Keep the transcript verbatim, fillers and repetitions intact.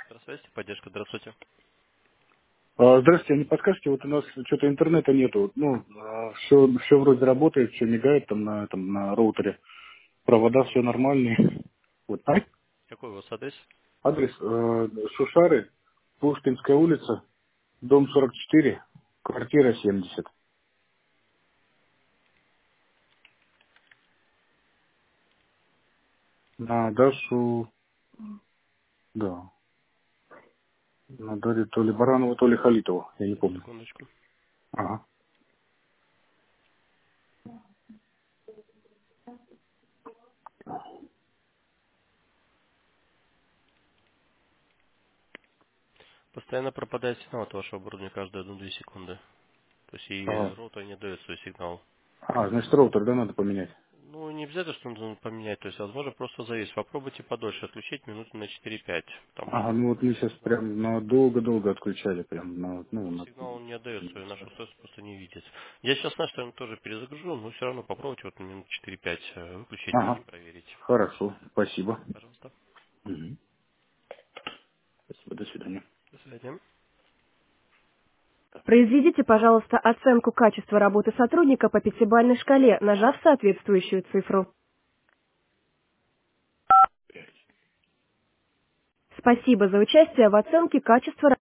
Здравствуйте, поддержка, здравствуйте. А, Здравствуйте, а не подскажете, вот у нас что-то интернета нету. Ну, все, все вроде работает, все мигает там на, там на роутере. Провода все Мгм. нормальные. Вот. А? Какой у вас адрес? Адрес э, Шушары, Пушкинская улица, дом сорок четыре, квартира семьдесят. На Дашу, да, на Дарью то ли Баранову, то ли Халитову, я не помню. Секундочку. Ага. Постоянно пропадает сигнал от вашего оборудования каждые одну-две секунды. То есть и Ага. роутер не дает свой сигнал. А, значит, роутер, да, надо поменять. Ну, не обязательно, что нужно поменять. То есть, возможно, просто завис. Попробуйте подольше отключить минут на четыре-пять, потому Ага, что ну вот мы сейчас сигнал, прям на долго-долго отключали, прям на, ну, ну, на... сигнал он не отдает свой, наш устройство просто не видит. Я сейчас наш наверное, тоже перезагружу, но все равно попробуйте вот минут четыре-пять э, выключить и Ага. проверить. Хорошо, спасибо. Пожалуйста. Мгм. Спасибо, до свидания. До свидания. Произведите, пожалуйста, оценку качества работы сотрудника по пятибалльной шкале, нажав соответствующую цифру. Спасибо за участие в оценке качества